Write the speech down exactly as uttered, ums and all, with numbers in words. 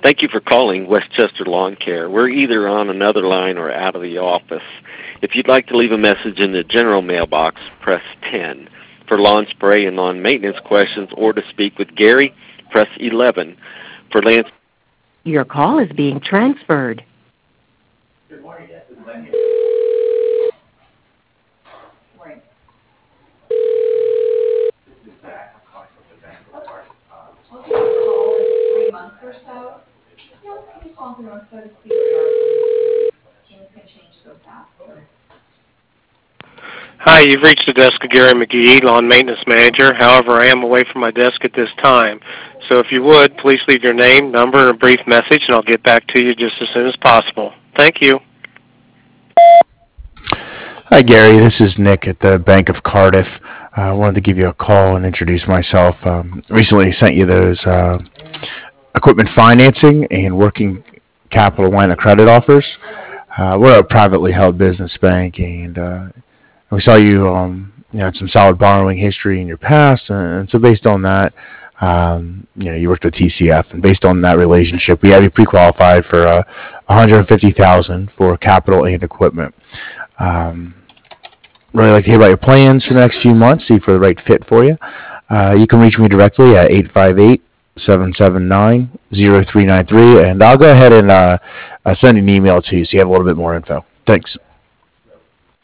Thank you for calling Westchester Lawn Care. We're either on another line or out of the office. If you'd like to leave a message in the general mailbox, press ten. For lawn spray and lawn maintenance questions or to speak with Gary, press eleven. For Lance. Your call is being transferred. Good morning, yes, this is Lenny. Morning. This is Zach. I'm calling from the Bank of Clark. We'll give you a call in three months or so. Yeah, let's give you a call in three months or so to see where you are. Things can change so fast. So. Hi, you've reached the desk of Gary McGee, Lawn Maintenance Manager. However, I am away from my desk at this time. So if you would, please leave your name, number, and a brief message, and I'll get back to you just as soon as possible. Thank you. Hi, Gary. This is Nick at the Bank of Cardiff. Uh, I wanted to give you a call and introduce myself. Um, recently sent you those uh, equipment financing and working capital line of credit offers. Uh, we're a privately held business bank, and uh, we saw you, um, you know, had some solid borrowing history in your past, and so based on that, um, you know, you worked with T C F, and based on that relationship, we have you pre-qualified for uh, one hundred fifty thousand dollars for capital and equipment. Um, really like to hear about your plans for the next few months, see if we're the right fit for you. Uh, you can reach me directly at eight five eight, seven seven nine, zero three nine three, and I'll go ahead and uh, uh, send an email to you so you have a little bit more info. Thanks.